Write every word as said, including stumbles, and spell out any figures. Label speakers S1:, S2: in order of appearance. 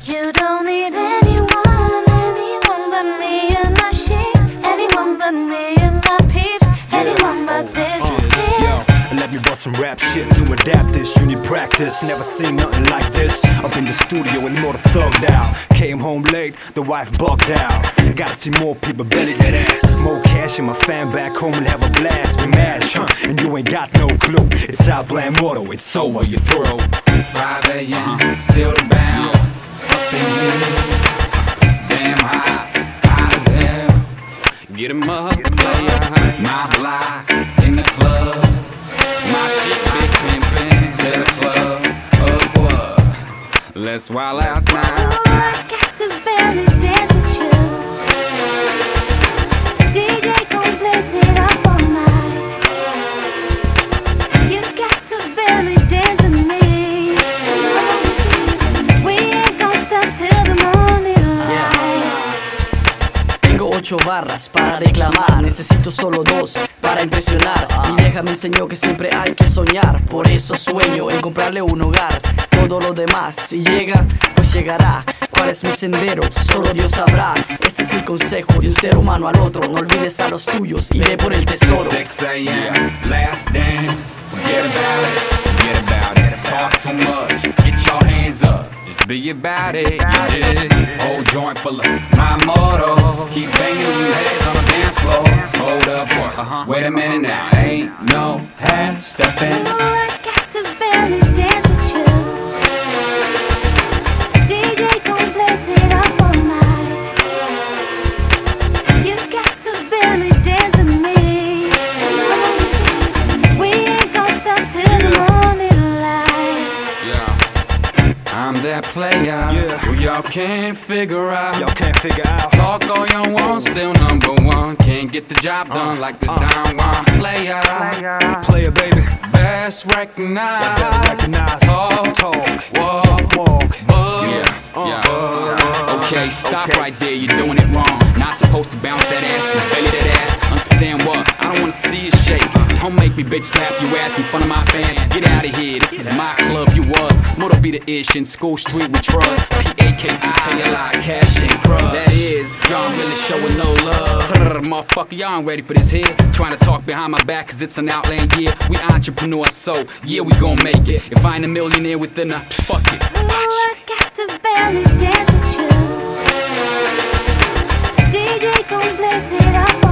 S1: You don't need anyone, anyone but me and my sheets, anyone but me and my peeps, anyone but this.
S2: Yo, let me bust some rap shit to adapt this. You need practice, never seen nothing like this. Up in the studio and more thugged out. Came home late, the wife bugged out. Gotta see more people belly that ass. More cash and my fam back home and have a blast. We mash, huh? And you ain't got no clue. It's Southland motto, it's over, you throw.
S3: five A M, still the bounce. Up in here, damn high, high as hell. Get 'em up, player. My block in the club. My shit's big pimpin'. To the club, up what? Let's wild out now.
S1: Ooh, I guess to barely dance with you. D J gon' blaze it up all night. You got to barely dance with me. We ain't gon' stop till the morning light.
S4: Tengo ocho barras para reclamar, necesito solo dos para impresionar. Mi vieja me enseñó que siempre hay que soñar, por eso sueño en comprarle un hogar. Todo lo demás, si llega, pues llegará. ¿Cuál es mi sendero? Solo Dios sabrá. Este es mi consejo de un ser humano al otro. No olvides a los tuyos y ve por el tesoro.
S3: six A M, last dance. Forget about it, forget about it. Talk too much, get your hands up. Just be about it, yeah. Whole joint full of my mottos. Keep banging them heads on the dance floor. Hold up, boy, uh-huh. Wait a minute now. Ain't no half stepping.
S1: Ooh, I guess to barely dance with you. D J gon' blaze it up all night. You got to barely dance with me. We ain't gon' stop till the morning light.
S3: Yeah, I'm that player,
S2: Yeah.
S3: who y'all can't figure out.
S2: Y'all can't figure out.
S3: Talk all y'all want, still number one. Can't get the job done like this
S2: uh,
S3: down one player.
S2: Player, baby.
S3: Best
S2: I
S3: recognized.
S2: better recognize.
S3: Talk,
S2: Talk.
S3: walk,
S2: Walk.
S3: buzz.
S2: Yeah, uh,
S3: Yeah. Okay, stop right there, you're doing it wrong. Not supposed to bounce that ass, you belly that ass. Understand what? I don't wanna see it shake. Don't make me bitch slap your ass in front of my fans. Get out of here, this is my club, you was. Moto be the ish in School Street we trust. P A K I L I, cash and crud. That is, y'all really showing no love. Motherfucker, y'all ain't ready for this here. Trying to talk behind my back cause it's an outland year. We entrepreneurs, so yeah, we gon' make it. If I ain't a millionaire within a, fuck it.
S1: Ooh, I got to barely dance with you. D J gon' blaze it up